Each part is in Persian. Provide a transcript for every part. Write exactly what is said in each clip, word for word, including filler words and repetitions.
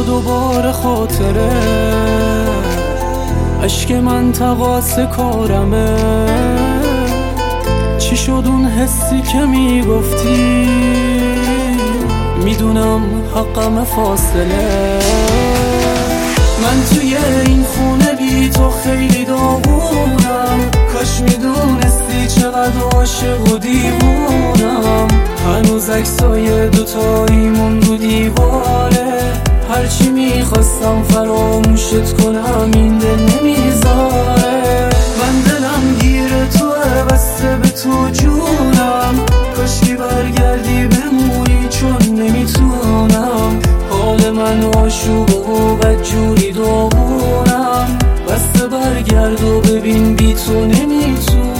دوباره خاطره، اشک من تقاس کارمه. چی شد اون حسی که میگفتی؟ میدونم حقم فاصله. من توی این خونه بی تو خیلی داغونم، کاش میدونستی چقدر عاشق و دیوونم. هنوز عکسای دوتاییمون رو دیواره، هرچی میخواستم فراموشت کنم این دل نمیذاره. من دلم گیر توه، بسته به تو جونم، کاشکی برگردی بمونی چون نمیتونم. حال من آشوب و بدجوری داغونم، بسته برگرد و ببین بی تو نمیتونم.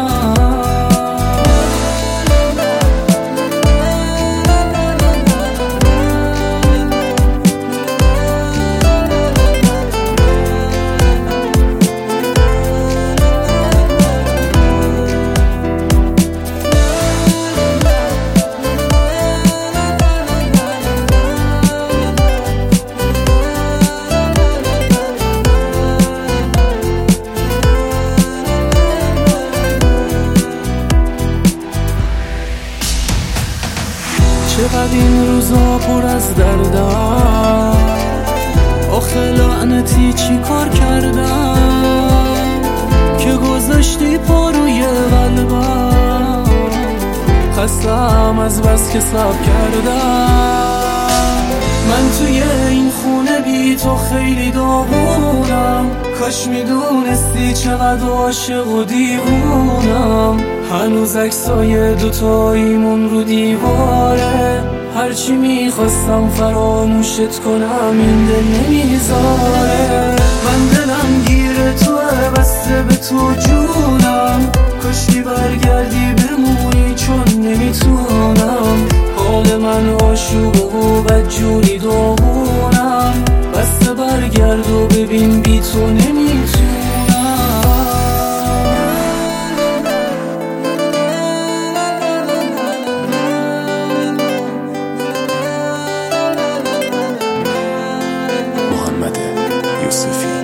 چقدر این روزا پر از دردم، آخه لعنتی چی کار کردم که گذاشتی پا روی قلبم. خستم از بس که صبر کردم. من توی این خونه بی تو خیلی داغونم، کاش میدونستی چقدر عاشق و دیوونم. هنوز عکسای دوتاییمون رو دیواره، هرچی میخواستم فراموشت کنم این دل نمیذاره. من دلم گیر توه، بسته به تو جونم، کاشکی برگردی بمونی چون نمیتونم. حال من آشوب و بدجوری داغونم، بسته برگرد و ببین بی تو نمیتونم. محمد یوسفی